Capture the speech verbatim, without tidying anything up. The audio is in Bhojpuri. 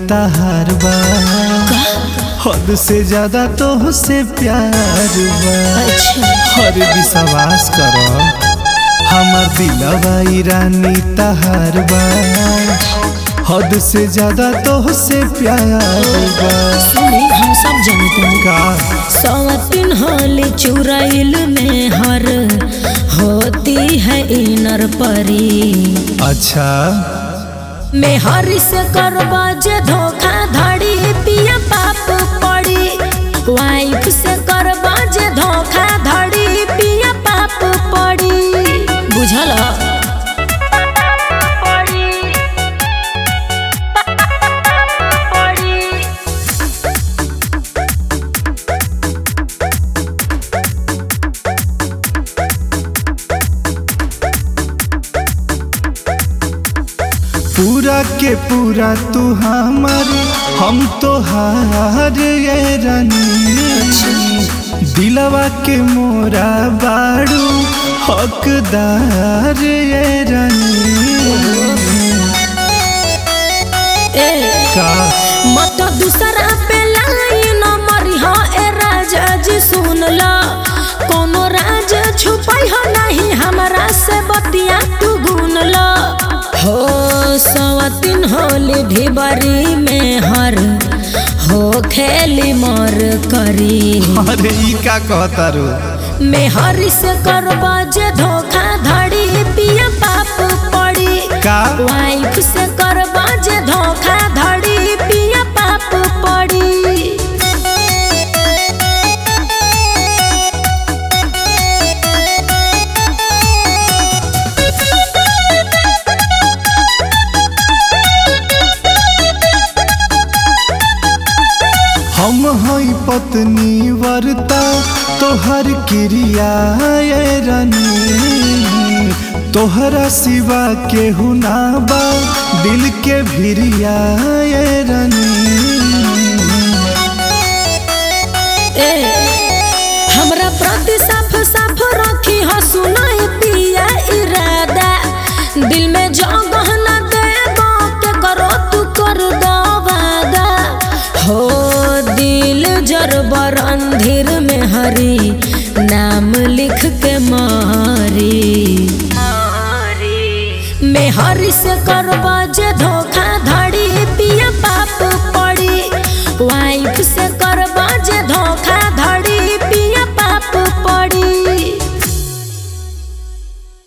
तहार बा, हद से ज्यादा तो से प्यार बा। हर विश्वास करो हमार दिलवा रानी तहार बा, हद से ज्यादा तो से प्यार बा। सुनी हम सब जानते हैं का सौतीन होली चुराइल में हर होती है इनर परी। अच्छा मैं हरी से करबा जे धोखा धड़ी पिया पाप पड़ी, वाइफ से करबा जे धोखा धड़ी पिया पाप पड़ी। बुझल पूरा के पूरा तू हमारे हम तो हार ये रानी, दिलवा के मोरा बाड़ू हकदार ये रानी। ए का मत दूसरा पे लाइन मरिहा ए राजा जी सुन ला, कोनो राज छुपाई हो नहीं हमरा से बतिया तू गुन ला। हो सवतीन होली ढिबरी में हर हो खेली मर करी। अरे ई का कहता रो मैं हरी से करबा जे धोखा धड़ी पिया पाप पड़ी, का वाइफ से करबा जे धोखा धड़ी पिया पाप पड़ी। हम हई पत्नी वर्ता तोहर क्रिया ये रानी, तोहरा सिवा केहू ना बा दिल के भिरिया ये रानी। ए हमरा प्रति साफ साफ रखी हो सुनाई पिया इरादा, दिल में जगह न देबो के करो तू कर दो वादा। हो दिल जरबर अंधेर में हरी नाम लिख के मारी। मैं हरी से करबा जे धोखा धड़ी पिया